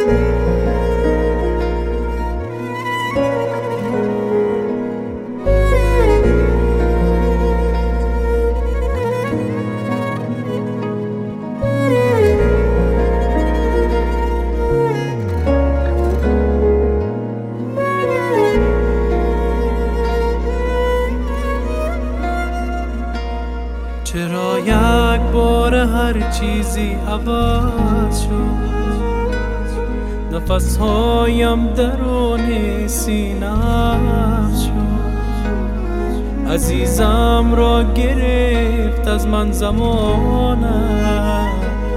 چرا یک بار هر چیزی عوض شد؟ نفسهایم درون سینه‌ام شد. عزیزم را گرفت از من زمانه،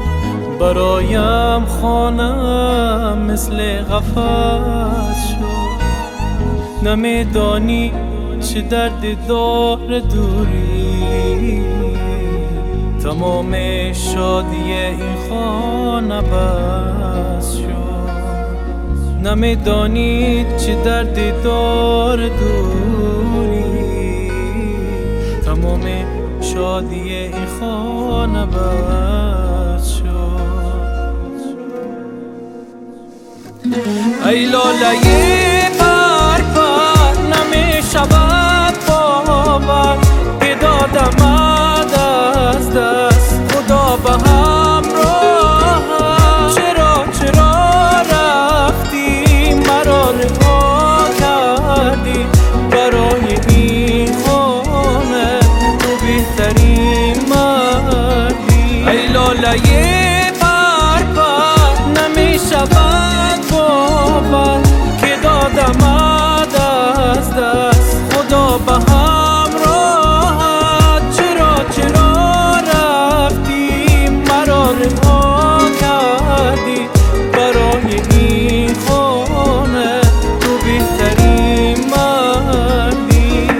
برایم خانم مثل قفس شد. نمیدانی چه درد دار دوری، تمام شادی این خانه بس شد. نمیدانید چه درد دار دوری، تمام شادی این خانه بس شد. ای لاله پر پر نمیشود باور که دادم از دست خدا به همراه. چرا رفتی مرا رها کردی؟ برای این خانه تو بهترین مردی. ای لاله پر پر نمیشود باور که دادم از دست خدا به همراه. چرا رفتی مرا رها کردی؟ برای این خانه تو بهترین مردی.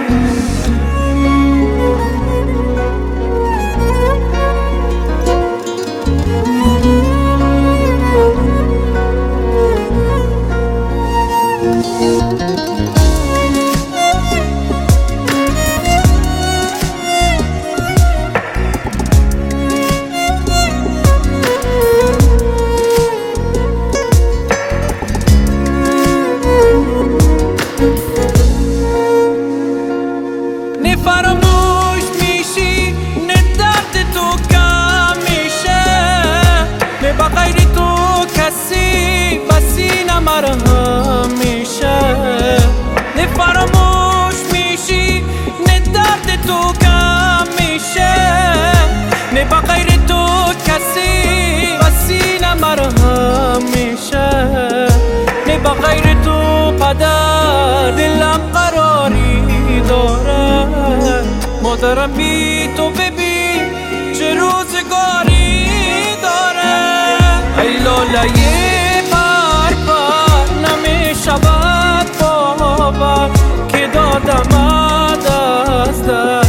فراموش میشی نه درد تو کم میشه، نه بغیر تو کسی بسی نمرهم میشه. نه فراموش میشی نه درد تو کم میشه، نه بغیر تو کسی بسی نمرهم میشه. نه بغیر تو پدر دلم قراری داره، مادرم بی تو ببین چه روزگاری داره. ای لاله پر پر نمیشود باور که دادم از دست